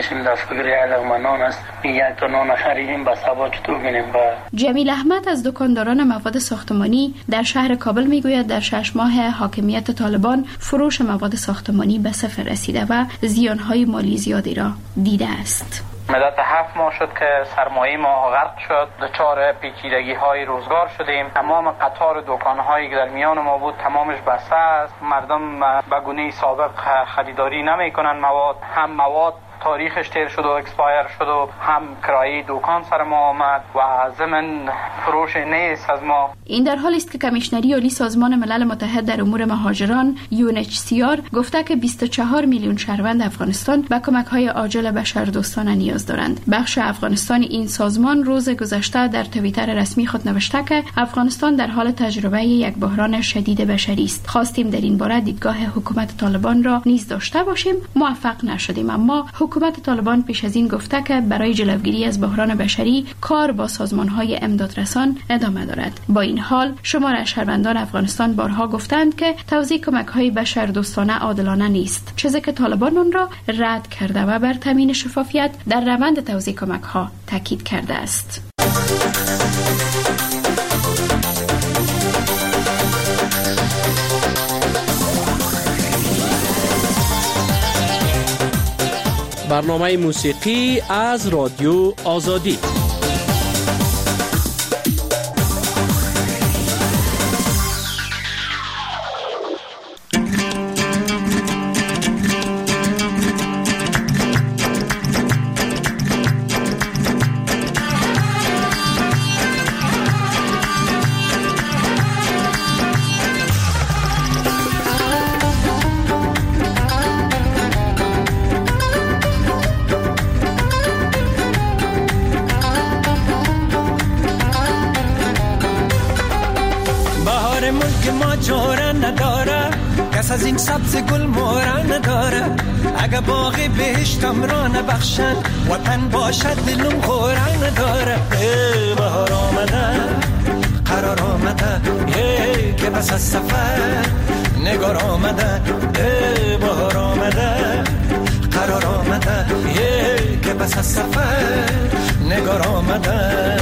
در فکر علاقمندان است یک تا نان خریدیم به سبا چطور بینیم. جمیل احمد از دکانداران مواد ساختمانی در شهر کابل میگوید در 6 ماه حاکمیت طالبان فروش مواد ساختمانی به صفر رسیده و زیانهای مالی زیادی را دیده است. مدت 7 ماه شد که سرمایه ما غرق شد، دچار پیچیدگی های روزگار شدیم. تمام قطار دکان هایی که در میان ما بود تمامش بسته است. مردم به گونه سابق خریداری نمی کنند مواد، هم مواد تاریخش تیر شد و اکسپایر شد و هم کرایه دکان سر ما آمد و ضمن فروش نیست از ما. این در حالی است که کمیشنری عالی سازمان ملل متحد در امور مهاجران UNHCR گفته که 24 میلیون شهروند افغانستان به کمک‌های عاجل بشردوستانه نیاز دارند. بخش افغانستان این سازمان روز گذشته در توییتر رسمی خود نوشته که افغانستان در حال تجربه یک بحران شدید بشری است. خواستیم در این باره دیدگاه حکومت طالبان را نیز داشته باشیم، موفق نشدیم، اما حکومت طالبان پیش از این گفته که برای جلوگیری از بحران بشری کار با سازمان‌های امدادرسان ادامه دارد. با این حال شمار از شهروندان افغانستان بارها گفتند که توزیع کمک‌های بشردوستانه عادلانه نیست، چیزی که طالبان آن را رد کرده و بر تامین شفافیت در روند توزیع کمک‌ها تاکید کرده است. برنامه موسیقی از رادیو آزادی. از این سبز گل مورا نداره، اگه باغی بهشتم را نبخشد وطن باشد دلم خورا نداره. بهار آمده قرار آمده که بس از سفر نگار آمده. بهار آمده قرار آمده که بس از سفر نگار آمده.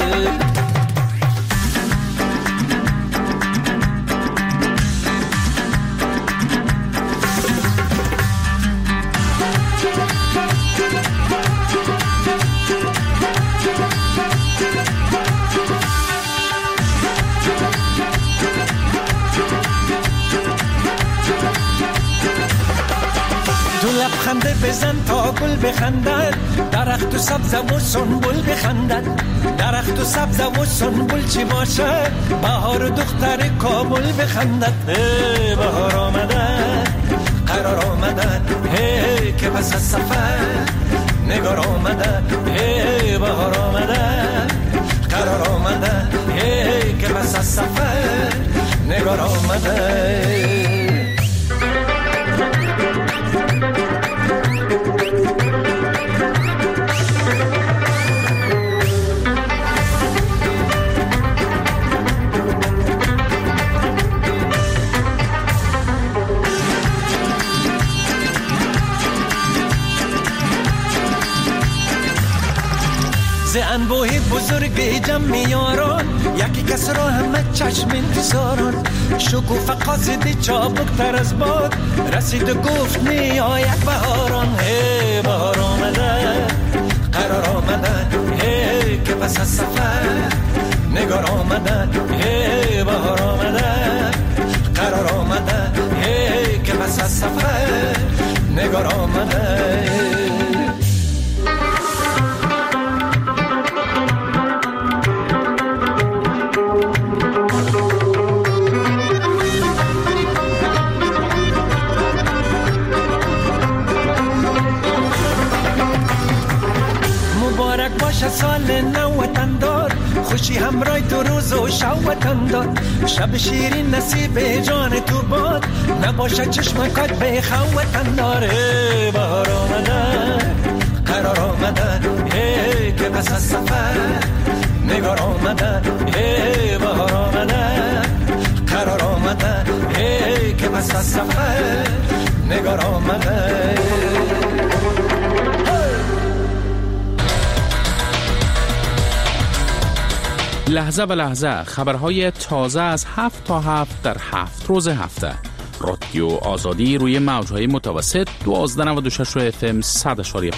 لبخنده بزن تا گل بخندد، درخت و سبز و سنبل بخندد. درخت و سبز و سنبل چی باشه، بهار و دختر کابل بخندد. بهار آمده قرار آمده که پس از سفر نگار آمده. بهار آمده قرار آمده که پس از سفر نگار آمده. ز انبوه بزرگ جمع یاران، یکی کس را همه چشم انتظاران. شکوفه قاصد چابک تر از باد، رسید و گفت می آید بهاران. بهار آمده قرار آمده که پس از سفر نگار آمده. بهار آمده قرار آمده که پس از سفر نگار آمده. سال نو وطن دار، خوشی همراه تو روز و شب وطن دار. شب شیرین نصیب جان تو باد، نباشه چشمکات بخوا وطن دار. بهار آمده قرار آمده که پس از سفر نگار آمده. بهار آمده قرار آمده که پس از سفر نگار آمده. لحظه به لحظه خبرهای تازه از 7 تا 7 در 7 روز هفته. رادیو آزادی روی موجهای متوسط 1296 FM 100.5.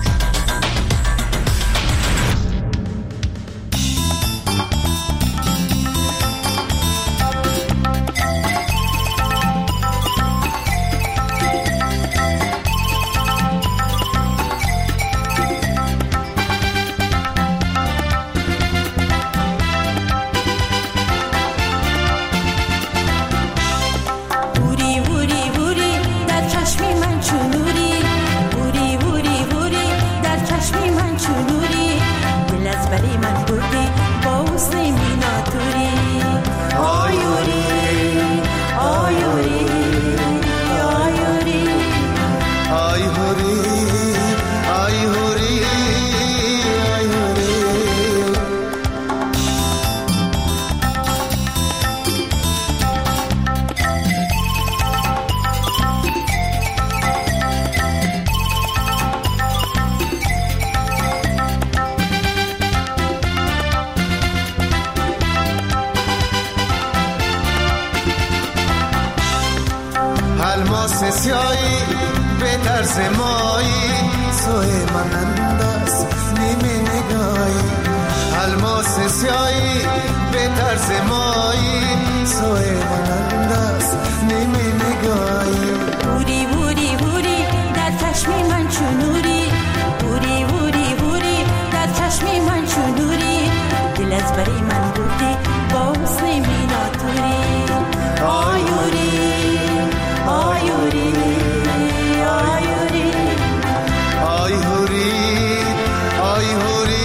الماس سیایی به طرز مایی سوی من انداز نیمه نگاهی الماس سیایی به طرز مایی سوی من انداز نیمه نگاهی بوری بوری بوری در چشم من چونوری بوری بوری بوری در چشم من چونوری دل از بری من بودی با حسن میناتوری آیوری آیوری آیوری آیوری آیوری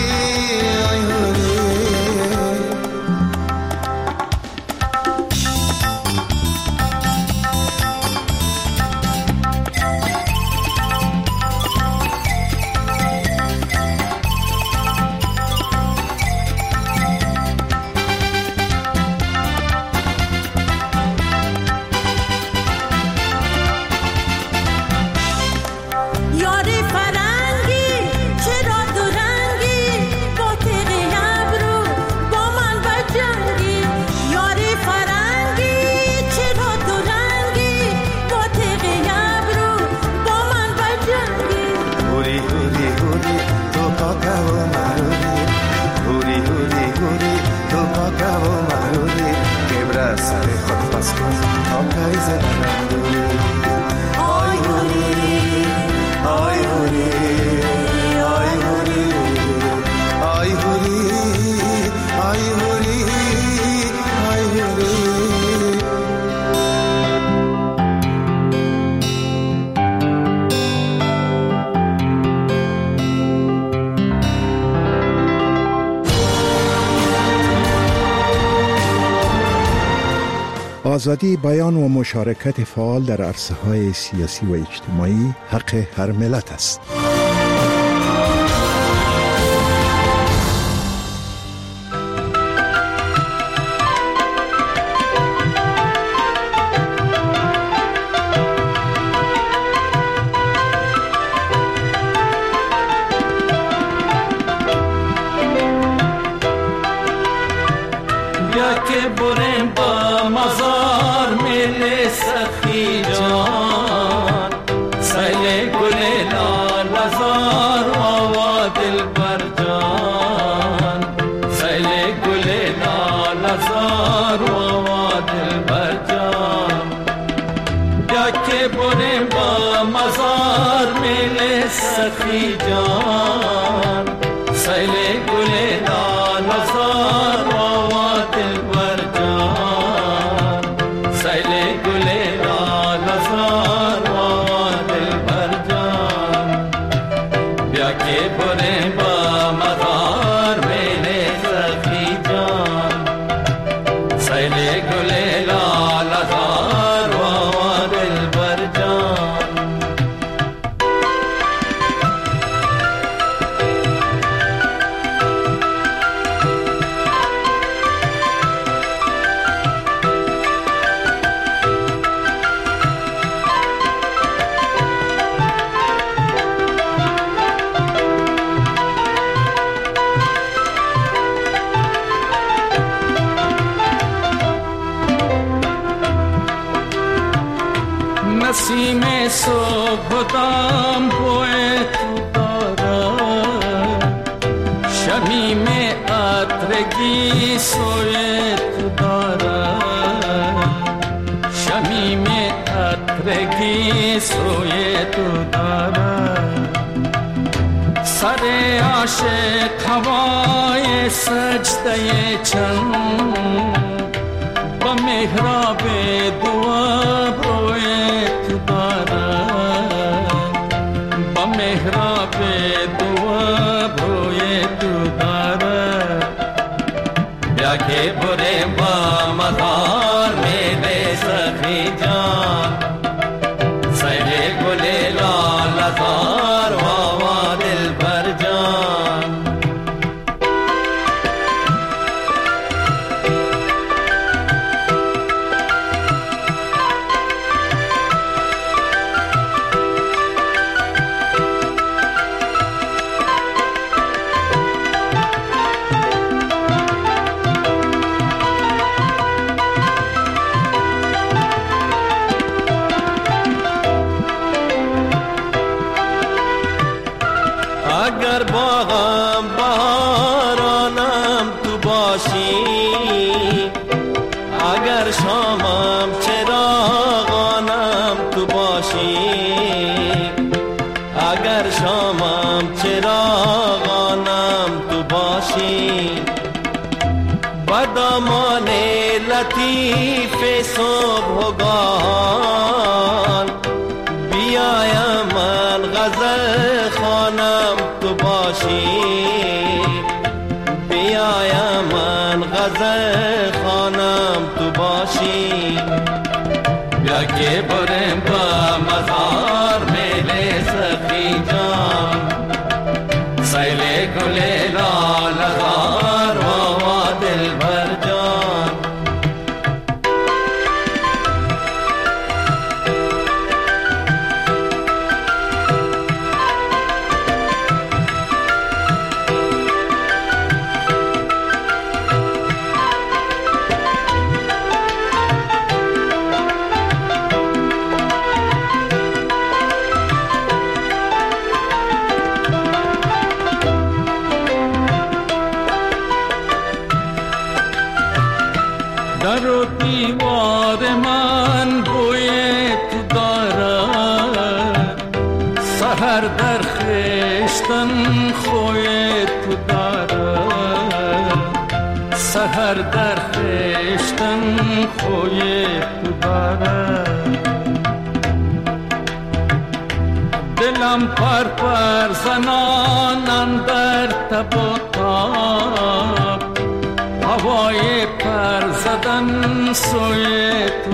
آزادی بیان و مشارکت فعال در عرصه‌های سیاسی و اجتماعی حق هر ملت است. کدام بوی تو دارد شمیم عطرگی سوی تو دارد شمیم عطرگی سوی تو دارد سر عاشق هوای سجده چند با محراب دعا روی تو دارد با محراب دعا روی تو دارد بیا که بره با مزار میله سخی جان سیل گل لال زار و دل بر جان اگر باغم بهارانم تو باشی اگر شامم چراغانم تو باشی اگر شامم چراغانم تو باشی با دامان لطیف صبحگاهان بیایم من غزل خوانم تو باشی بیایم من غزل خوانم تو باشی بیا که برم با مزار میل سخی جان سیل گل لال زار و دل بر جان در و دیوار من بوی تو دارد سحر در خشتن خوی تو دارد سحر در خشتن خوی تو دارد دلم پر پر زنان اندر تب و تاب هوای پر زدن سوی تو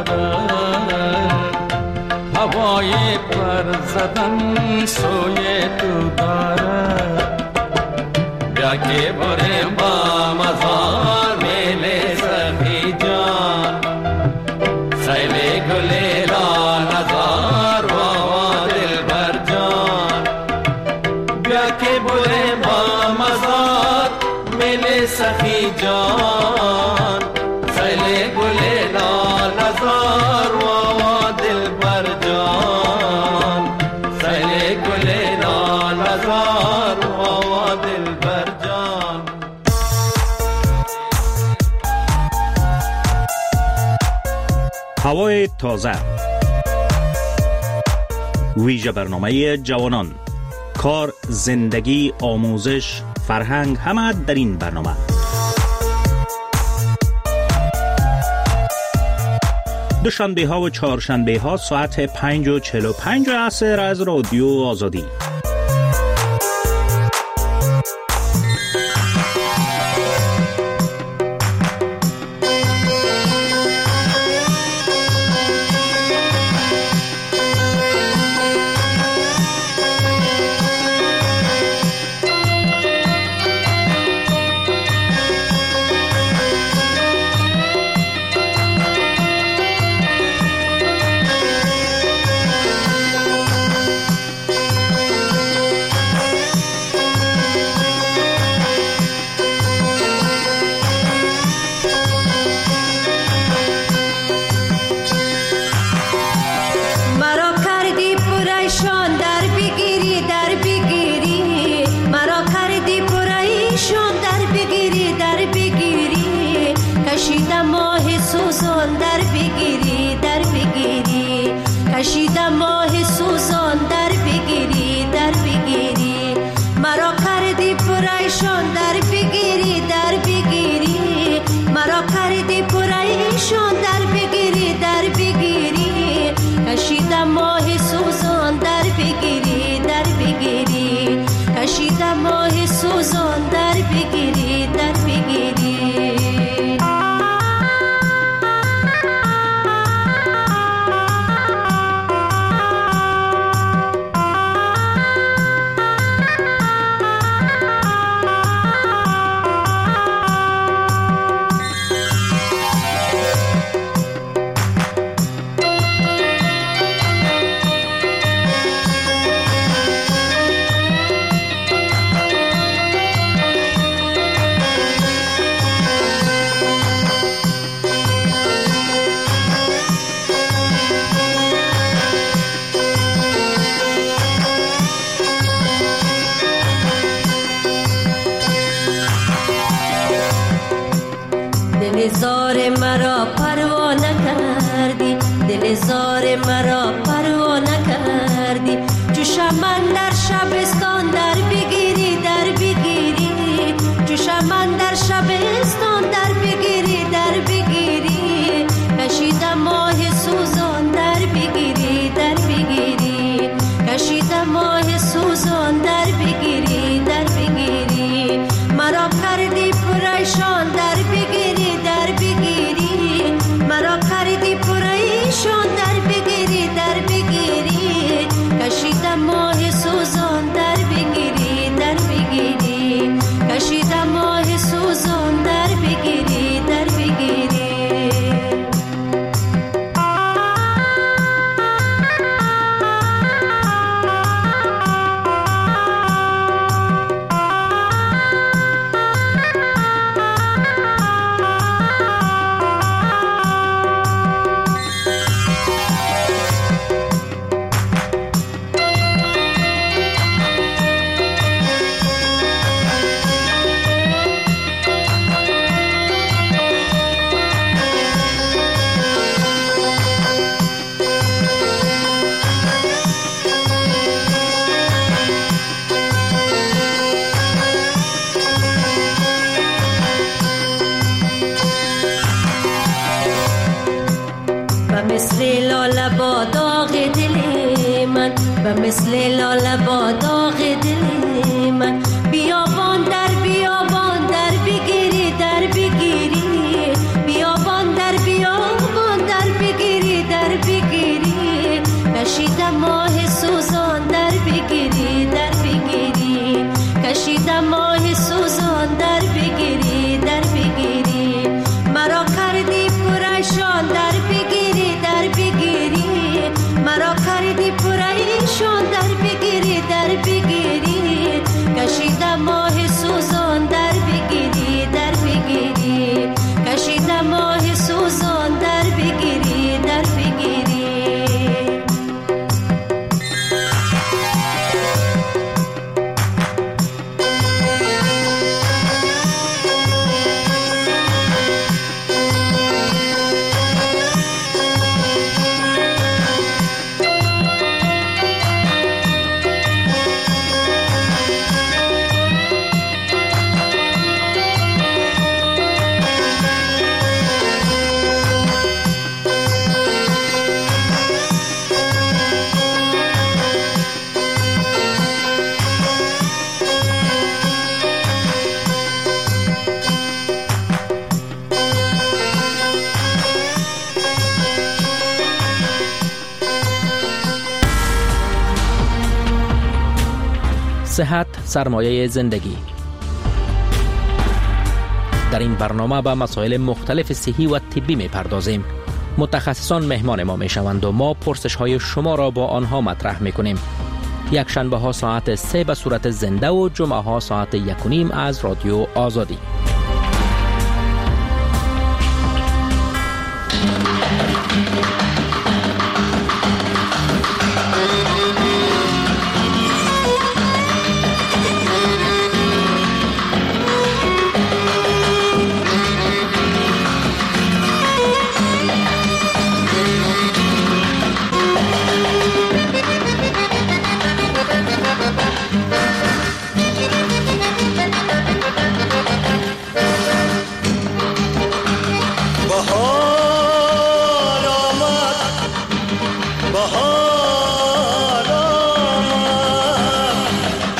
دارد هوای پر زدن سوی تو دارد بیا که برم با مزار میل سخی جان سیل گل لال زار و دل بر جان بیا که برم با مزار میل سخی جان سیل گل لال زار و دل بر جان سیل گل لال زار و دل بر جان هوای تازه ویژه برنامه جوانان کار زندگی آموزش فرهنگ همه در این برنامه دوشنبه ها و چهارشنبه ها ساعت 5:45 عصر از رادیو آزادی. پریشان در بگیری در بگیری، مرا کردی پریشان در بگیری در بگیری، کشیدم ماه سوزان در بگیری در بگیری، کشیدم ماه سوزان در بگیری در بگیری. دلزار مرا پروا نکردی، دلزار مرا پروا نکردی، جوشم من در شبستان در بگیری در بگیری، جوشم من در شبستان در بگیری در بگیری، کشیدم ماه سوزان در بگیری در بگیری، کشیدم ماه سوزان در بگیری در بگیری، مرا کردی پریشان در بگیری در بگیری، مرا کردی پریشان در بگیری در بگیری، کشیدم ماه سوزان در بگیری در بگیری، کشیدم ماه سوزان در بگیری در بگیری. مثل لاله با داغ دل من، بیابان در بیابان در بگیری در بگیری، بیابان در بیابان در بگیری در بگیری، کشیدم ماه سوزان در بگیری در بگیری، کشیدم ماه سوزان در بگیری در بگیری، مرا کردی پریشان در بگیری در بگیری، مرا کردی پریشان در بگیری در بگیری، کشیدم ماه سوزان در بگیری در بگیری، کشیدم ماه سوزان در بگیری در بگیری. صحت سرمایه زندگی. در این برنامه به مسائل مختلف صحی و طبی می‌پردازیم. متخصصان مهمان ما میشوند و ما پرسش‌های شما را با آنها مطرح می‌کنیم. یک شنبه ها ساعت 3 به صورت زنده و جمعه ها ساعت 1:30 از رادیو آزادی.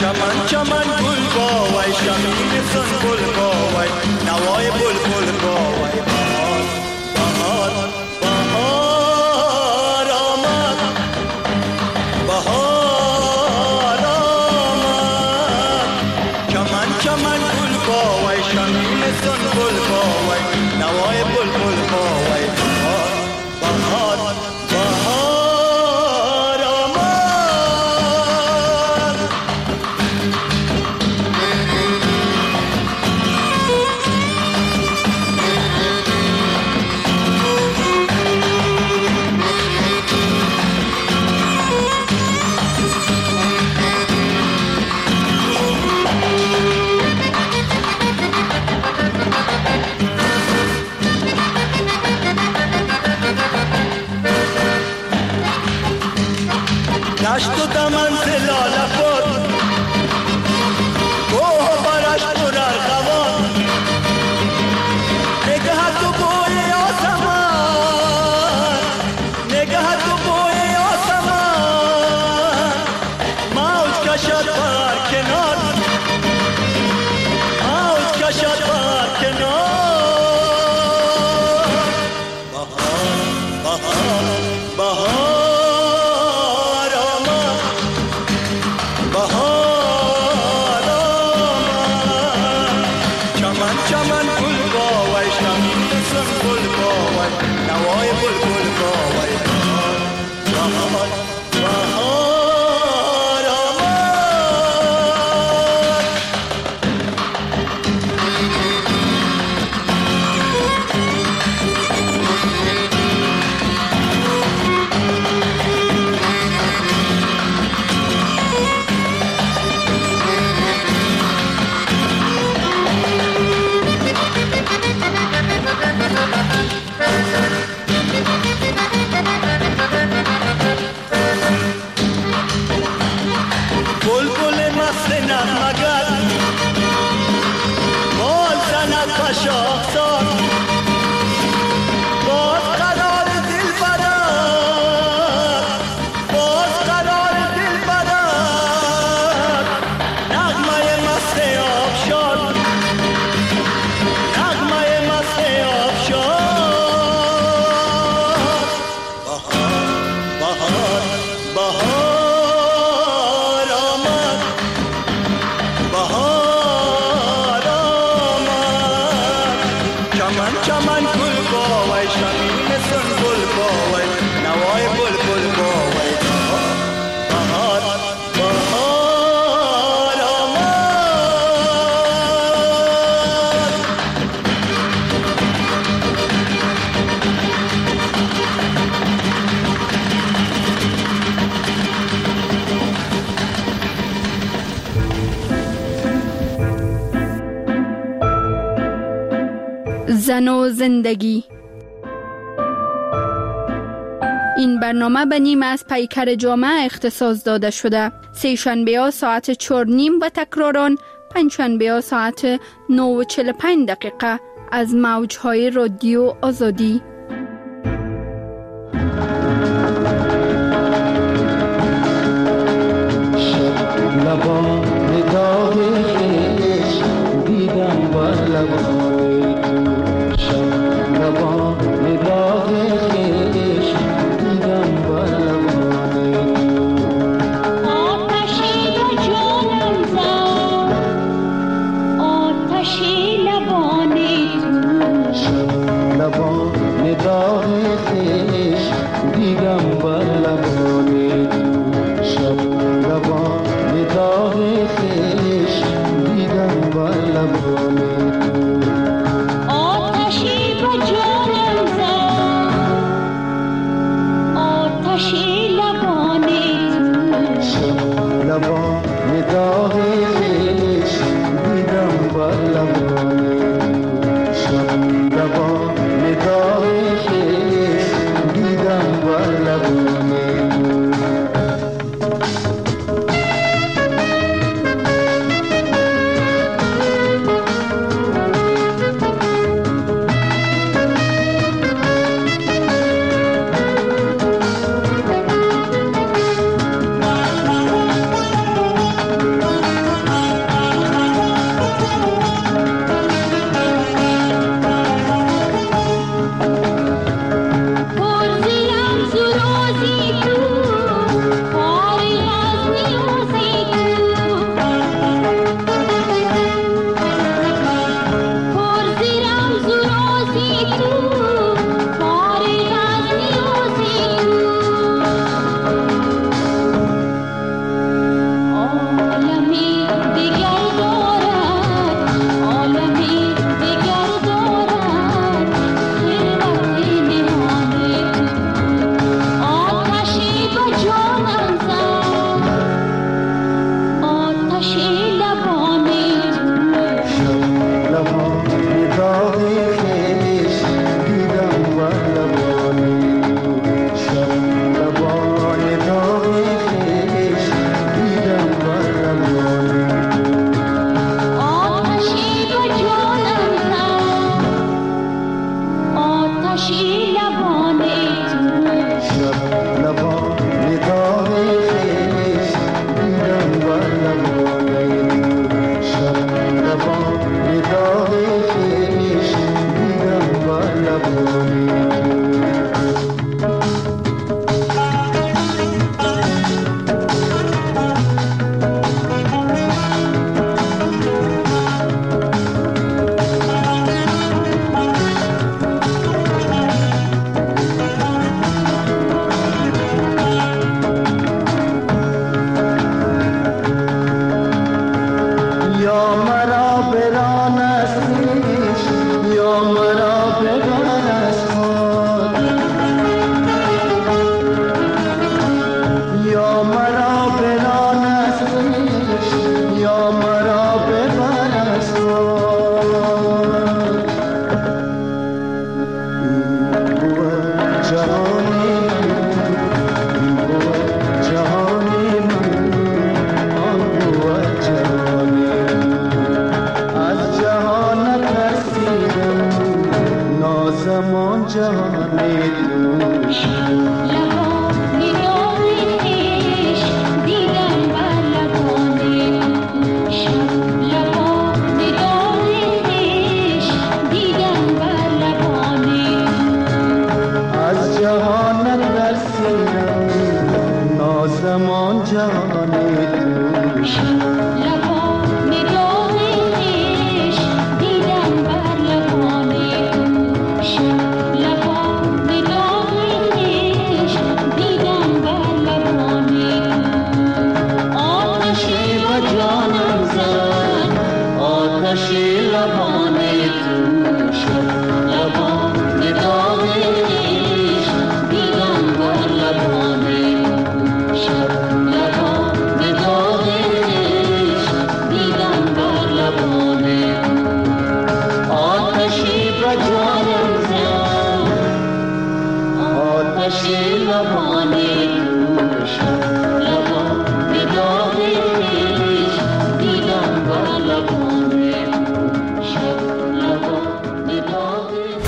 چمن چمن گل باوی شمیم سنبل باوی نوای بلبل باوی بهار بهار بهار آمد بهار آمد چمن چمن گل باوی شمیم سنبل باوی نوای بلبل باوی بهار بهار بهار آمد دشت و دمن زلال بود گوه برش پر ارغوان نگه تو بوی آسمان نگه تو بوی آسمان موج کشد بر کنار موج کشد بر کنار بهار بهار بهار زن و زندگی. این برنامه به نیم از پیکر جامعه اختصاص داده شده. سه شنبه ها ساعت 4:30 و تکراران پنج شنبه ها ساعت 9:45 از موجهای رادیو آزادی. لبان آتش لبان تو شد لبان داغش دیدم بر لبان تو شد لبان داغش دیدم بر لبان آتشی به جانم زد آتشی لبان تو شد لبان داغش دیدم بر لبان تو شد لبان داغش.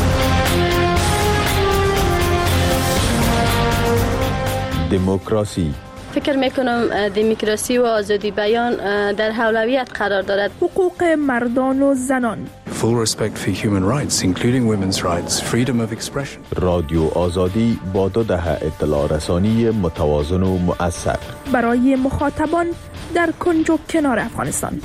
دموکراسی فکر میکنم دموکراسی و آزادی بیان در اولویت قرار دارد. حقوق مردان و زنان. Full respect for human rights, including women's rights, freedom of expression. رادیو آزادی با 2 دهه اطلاع رسانی متوازن و مؤثر برای مخاطبان در کنج و کنار افغانستان.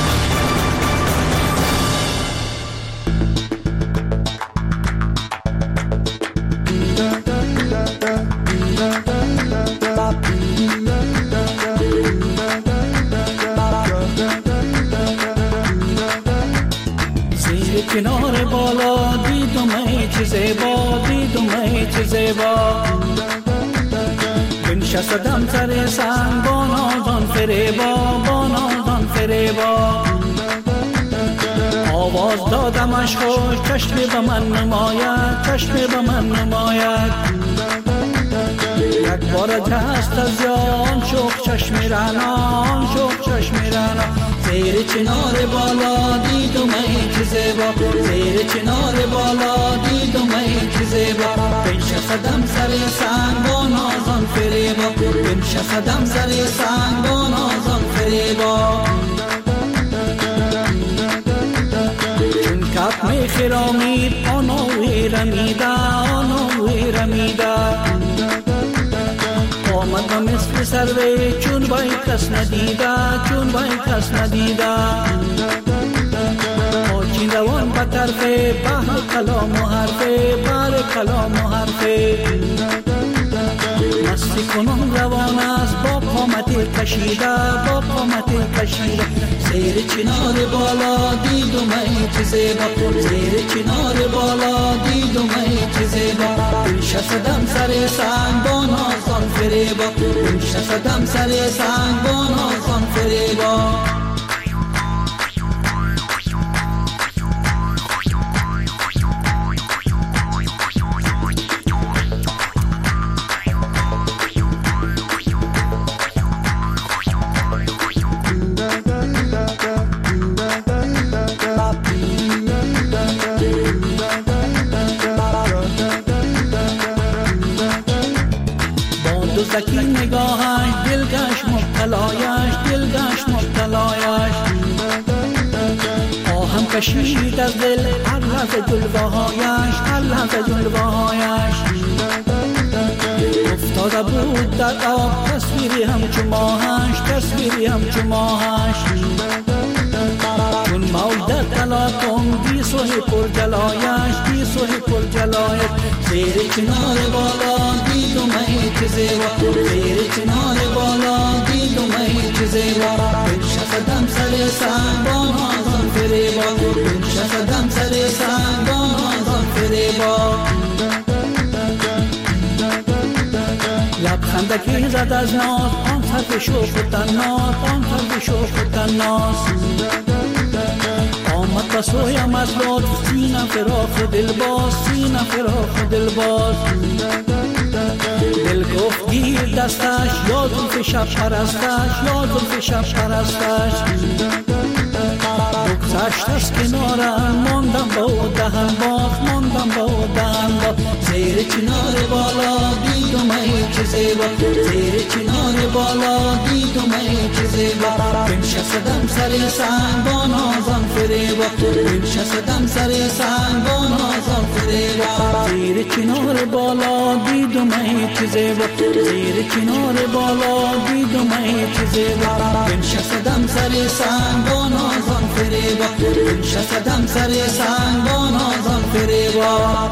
کنار بالا دیدم ای چه زیبا دیدم ای چه زیبا بنشستم سر سنگ با نازان فریبا با نازان فریبا آواز دادمش خوش چشم به من نماید چشم به من نماید یک بار دست از یان شوق چشم رنان شوق چشم رنان زیر چنار بالا دیدم ای چه زیبا زیر چنار بالا دیدم ای چه زیبا بنشستم سر سنگ با نازان فریبا بنشستم سر سنگ با نازان فریبا چون کپ می خرامید آنوی رمیده آنوی رمیده آمد و مثل سروی چون بای کس ندیده چون بای کس ندیده آچین روان به طرف بحر کلام و حرفه بحر کلام و حرفه مستی کنم روان است با قامت کشیده با قامت کشیده زیر چنار بالا دیدم ای چه زیبا زیر چنار بالا دیدم ای چه زیبا بنشستم سر سنگ با نازان فریبا بنشستم سر سنگ با نازان فریبا زکی نگاهش دلگش مبتلایش دلگش مبتلایش آهم کشید از دل هر لحظه جلوهایش هر لحظه جلوهایش افتاده بود در آب تصویری همچو ماهش تصویری همچو ماهش چون موج در تلاطم بی صلح پر جلایش بی صلح پر جلایش زیر چنار بالا دیدم ای چه زیبا زیر چنار بالا دیدم ای چه زیبا بنشستم سر سنگ با نازان فریبا بنشستم سر سنگ با نازان فریبا لبخندکی زد از ناز آن طرف شوق و تناز آن طرف شوق و تناز آمد بسویم از لطف سینم فراخ دل باز سینم فراخ دل باز دل گفت گیر دستش یا زلف شب پرستش یا زلف شب پرستش بگذشت از کنارم ماندم با او دهن باز ماندم با او دهن باز زیر چنار بالا دیدم ای چه زیبا زیر چنار بالا دیدم ای چه زیبا بنشستم سر سنگ با نازان فریبا بنشستم سر سنگ با نازان فریبا زیر چنار بالا دیدم ای چه زیبا زیر چنار بالا دیدم ای چه زیبا بنشستم سر سنگ با نازان فریبا بنشستم سر سنگ با نازان فریبا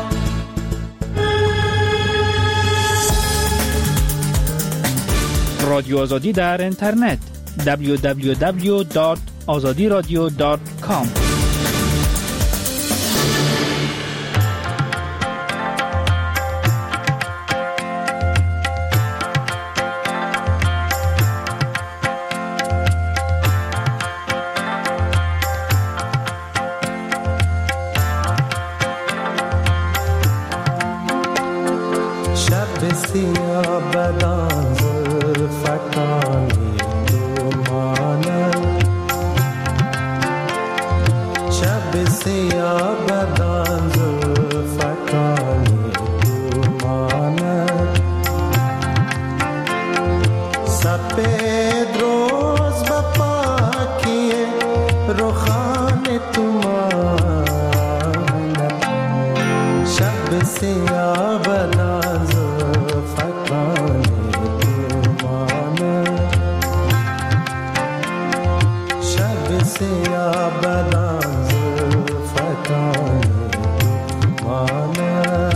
رادیو آزادی در اینترنت www.azadiradio.com سیاه بدان زلفکانی تو ماند سپید روز به پاکی روخان تو ماند شب سیاه بدان زلفکانی تو ماند شب سیاه بدان زلفکانی تو ماند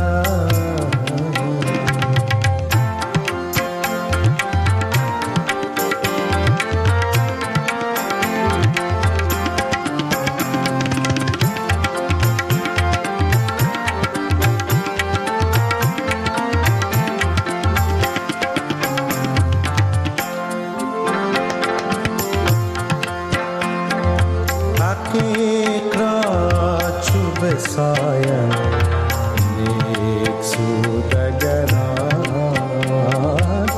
سایه نیک سودگران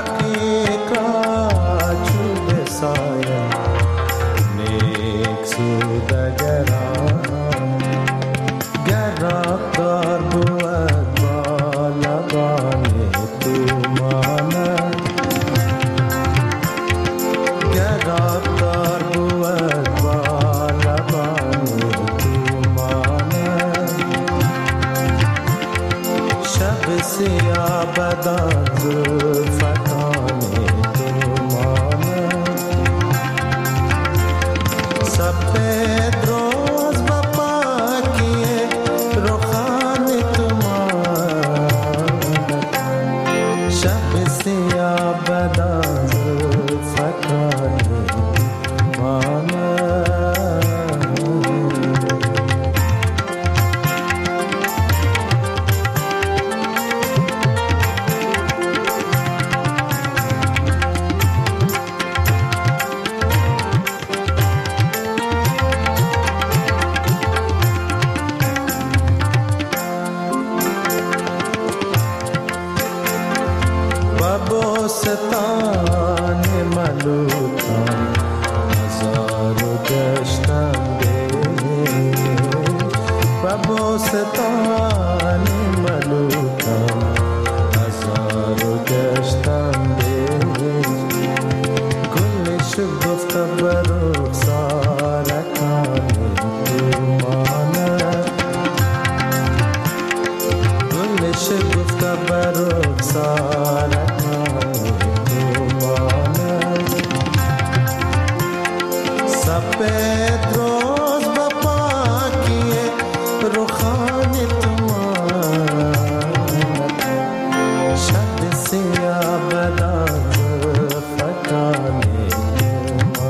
حقیقت چوب سایه نیک سودگران گرفتار بود با لبان تو ماند گرفتار بود با لبان سیاه بدان زلفکانی تو ماند سپید روز با پاکی روخان تو ماند شب سیاه بدان زلفکانی تو ماند ستان ملوکان هزارو گشتم و با ستان ملوکان هزارو گشتم گلش گفت برو سارکانی تو ماند گلش گفت برو سارکانی سپید روز با پاکی روخان تو ماند شب سیاه بدان زلفکانی تو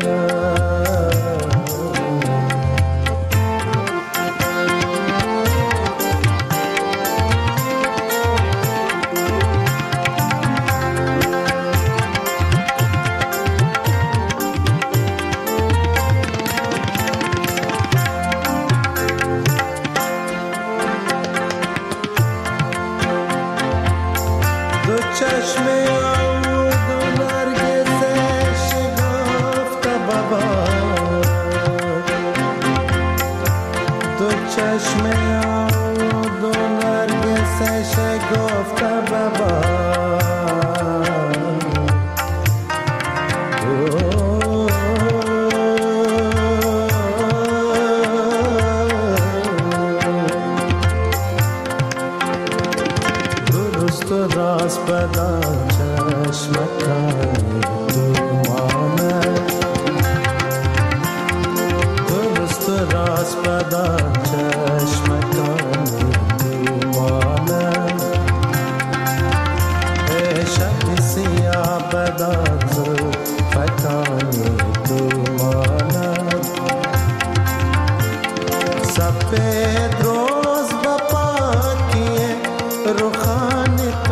چشم او دو نرگس شگفت بابا دو چشم او دو نرگس شگفت بابا راست بدان چشمکانی تو ماند درست راست بدان چشمکانی تو ماند شب سیاه بدان زلفکانی تو ماند سپید روز با پاکی روخان تو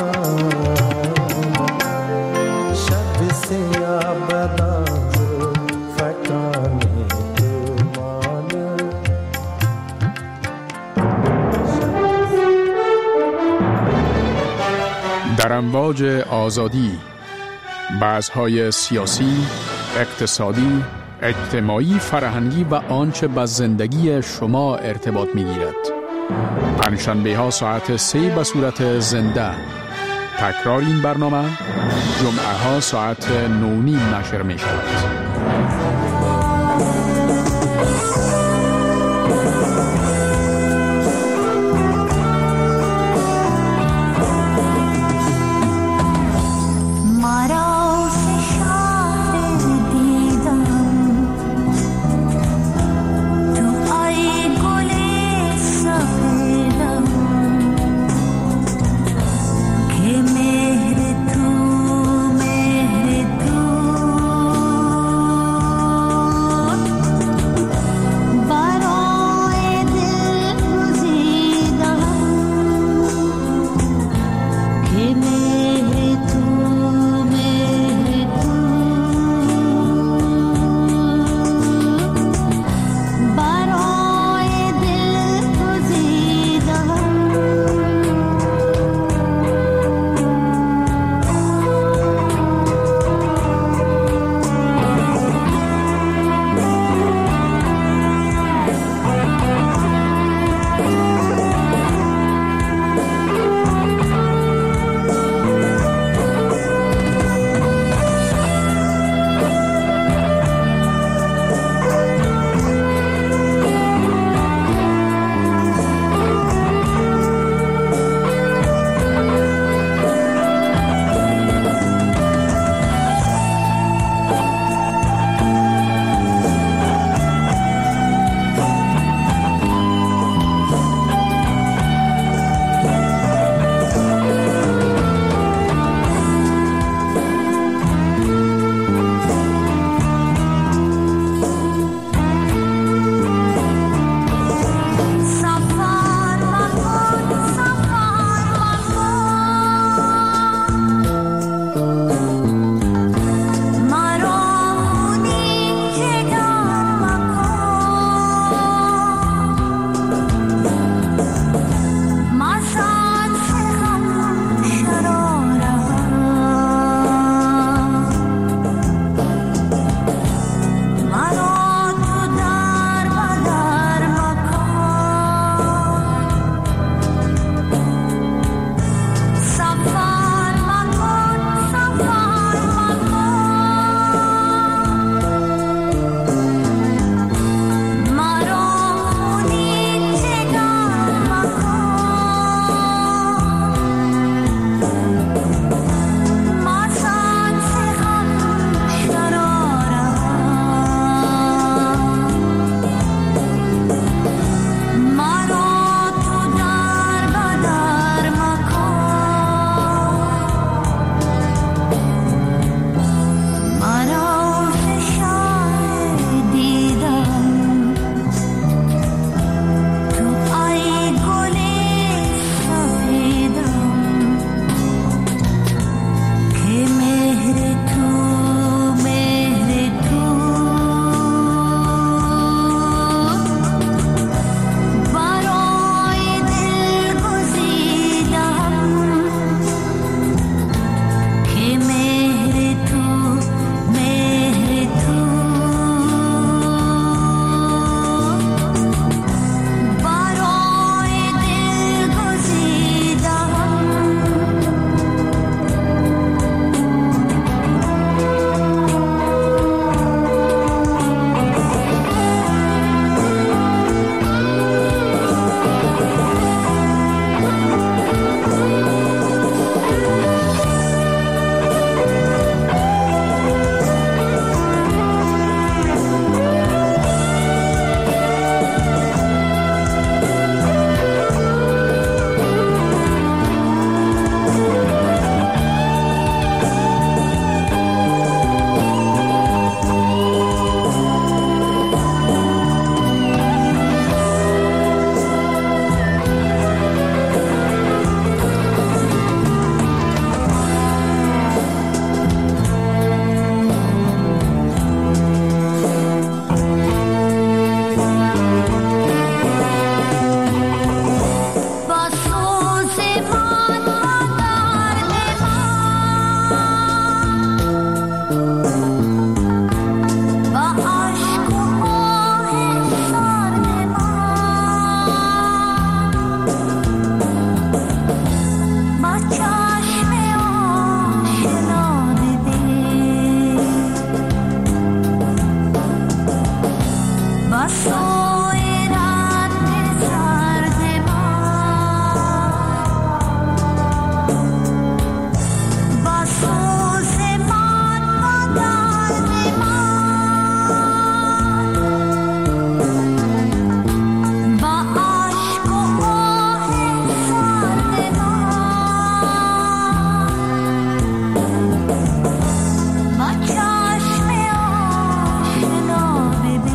ماند شب سیاه بدان زلفکانی تو ماند در امواج آزادی بحث‌های سیاسی، اقتصادی اجتماعی، فرهنگی و آنچه به زندگی شما ارتباط می‌گیرد. پنجشنبه ها ساعت 3 به صورت زنده. تکرار این برنامه جمعه ها ساعت 9:30 نشر می شود.